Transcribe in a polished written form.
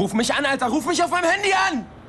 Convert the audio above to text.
Ruf mich an, Alter, ruf mich auf meinem Handy an!